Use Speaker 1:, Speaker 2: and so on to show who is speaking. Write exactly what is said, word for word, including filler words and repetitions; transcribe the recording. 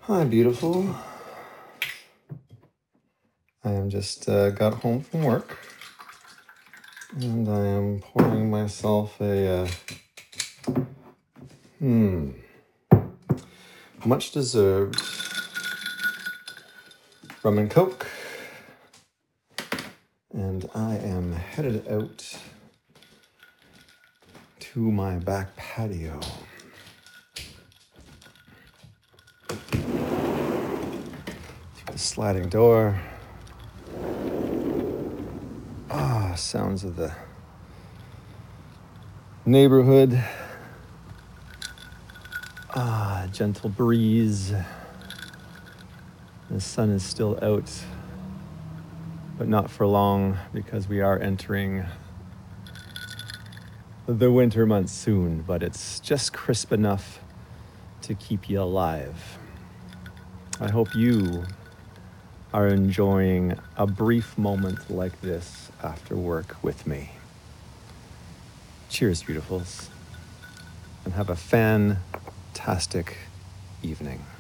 Speaker 1: Hi, beautiful. I am just uh, got home from work, and I am pouring myself a uh, hmm much deserved rum and coke, and I am headed out to my back patio. Through the sliding door. Ah, sounds of the neighborhood. Ah, gentle breeze. The sun is still out, but not for long because we are entering the winter months soon, but it's just crisp enough to keep you alive. I hope you are enjoying a brief moment like this after work with me. Cheers, beautifuls, and have a fantastic evening.